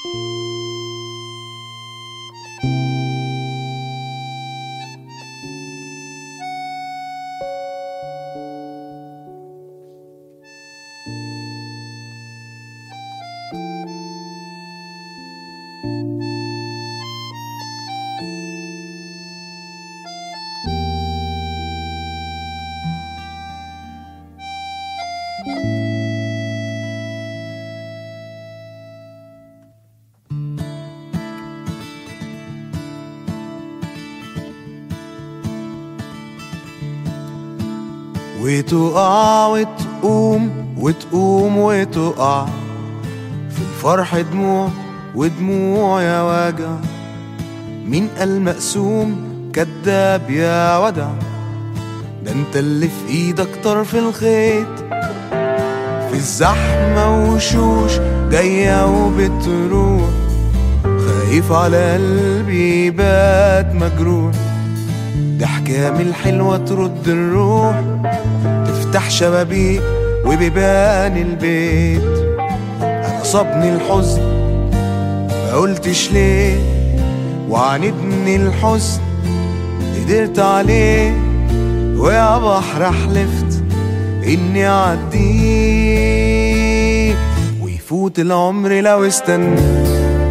وتقع وتقوم وتقوم وتقع في الفرح دموع ودموع يا وجع. مين قال مقسوم كداب يا ودع؟ ده انت اللي في ايدك طرف الخيط. في الزحمة وشوش جاية وبتروح، خايف على قلبي بات مجروح. ضحكة من الحلوة ترد الروح، تفتح شبابيك وبيبان البيت. أنا صابني الحزن ما قلتش ليه، وعاندني الحزن قدرت عليه. ويا بحر حلفت إني أعديه، ويفوت العمر لو استنيت.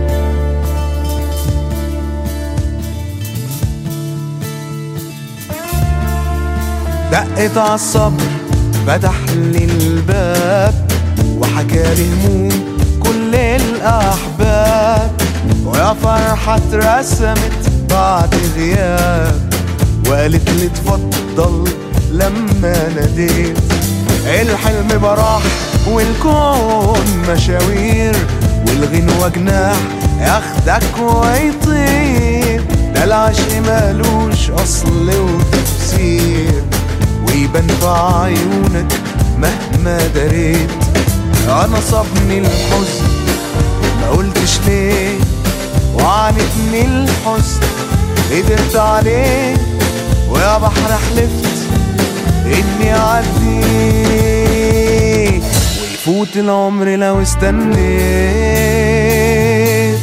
دقت عالصبر فتح لي الباب، وحكالي هموم كل الأحباب. ويا فرحة اترسمت بعد غياب، وقالت لي اتفضل لما ناديت. الحلم براح والكون مشاوير، والغنوة جناح ياخدك ويطير. ده العشق مالوش أصل وتفسير، ويبان في عيونك مهما دريت. أنا صابني الحزن ما قلتش ليه، وعاندني الحزن قدرت عليه. ويا بحر حلفت إني أعديه، ويفوت العمر لو استنيت.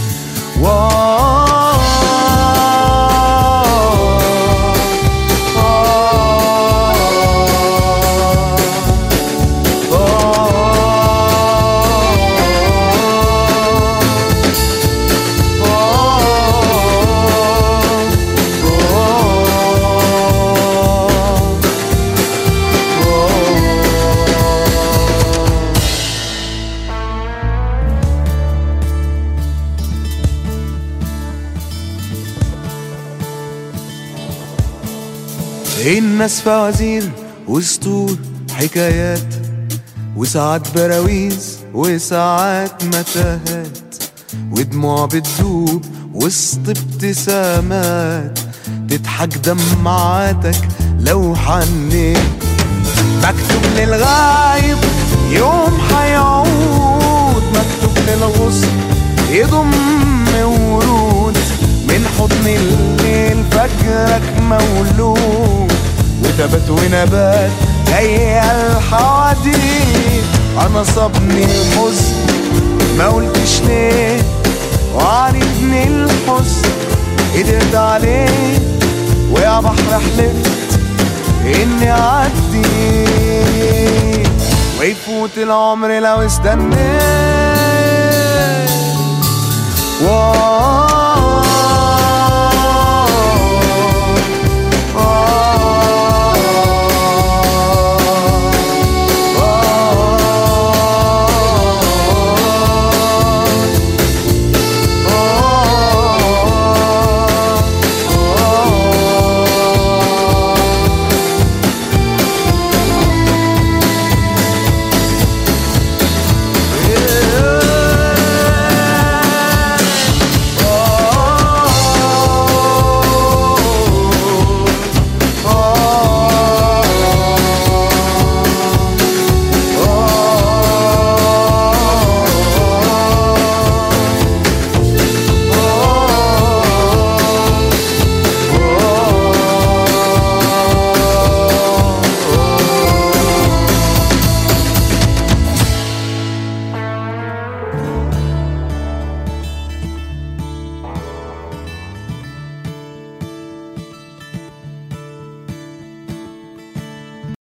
الناس فوازير وسطور حكايات، وساعات براويز وساعات متاهات. ودموع بتدوب وسط ابتسامات، تضحك دمعاتك لو حنيت. مكتوب للغايب يوم حيعود، مكتوب للغصن يضم ورود. من حضن الليل فجرك مولود، وتبت ونبات جاي الحواديت. انا صابني الحزن ما قلتش ليه، وعاندني الحزن قدرت عليه. ويا بحر حلفت اني اعديه، ويفوت العمر لو استنيت.